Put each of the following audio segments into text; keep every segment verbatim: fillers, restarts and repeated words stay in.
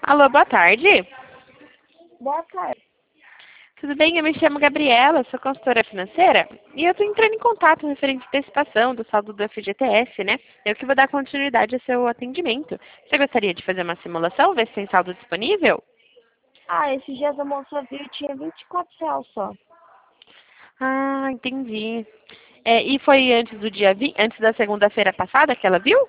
Alô, boa tarde. Boa tarde. Tudo bem? Eu me chamo Gabriela, sou consultora financeira e eu estou entrando em contato referente à antecipação do saldo do F G T S, né? Eu que vou dar continuidade ao seu atendimento. Você gostaria de fazer uma simulação, ver se tem saldo disponível? Ah, esses dias a moça viu e tinha vinte e quatro reais só. Ah, entendi. É, e foi antes do dia vinte, antes da segunda-feira passada que ela viu?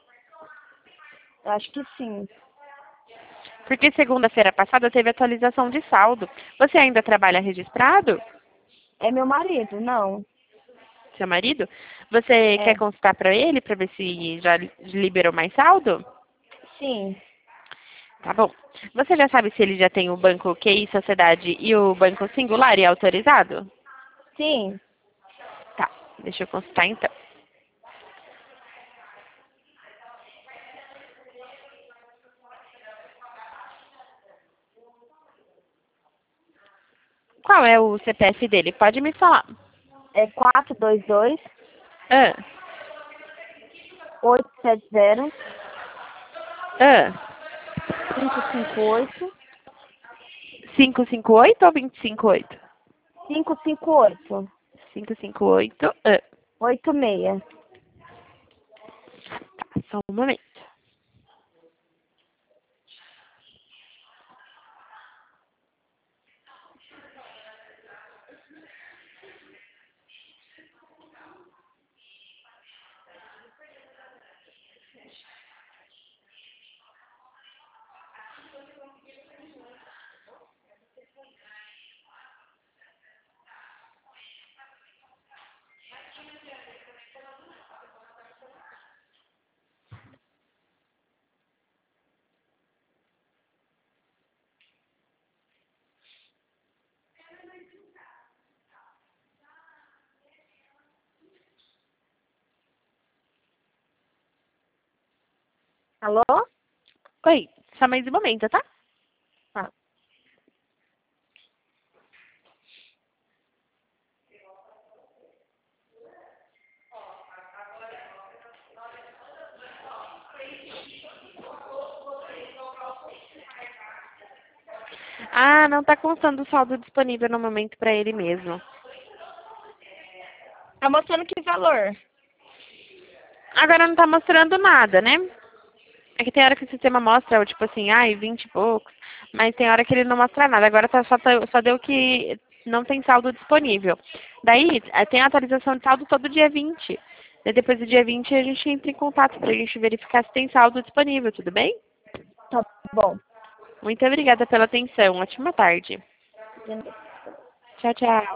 Eu acho que sim. Porque segunda-feira passada teve atualização de saldo. Você ainda trabalha registrado? É meu marido, não. Seu marido? Você quer É, consultar para ele para ver se já liberou mais saldo? sim, Tá bom. Você já sabe se ele já tem o banco Q I Sociedade e o banco Singular e autorizado? sim. Tá, deixa eu consultar então. Qual é o C P F dele? Pode me falar. É quatro dois dois, Ah, oito sete zero, ah. cinco cinco oito, cinco cinco oito ou vinte e cinco oito? cinco cinco oito, cinco cinco oito. Ah. oito seis. Tá, só um momento. Alô? Oi, só mais um momento, tá? Tá. Ah, não tá constando o saldo disponível no momento para ele mesmo. Tá mostrando que valor? Agora não tá mostrando nada, né? É que tem hora que o sistema mostra, tipo assim, ai, vinte e poucos. Mas tem hora que ele não mostra nada. Agora tá, só, tá- só deu que não tem saldo disponível. Daí, eh, tem a atualização de saldo todo dia vinte. Daí depois do dia vinte a gente entra em contato pra gente verificar se tem saldo disponível, tudo bem? Tá bom. Muito obrigada pela atenção. Ótima tarde. De- Tchau, tchau.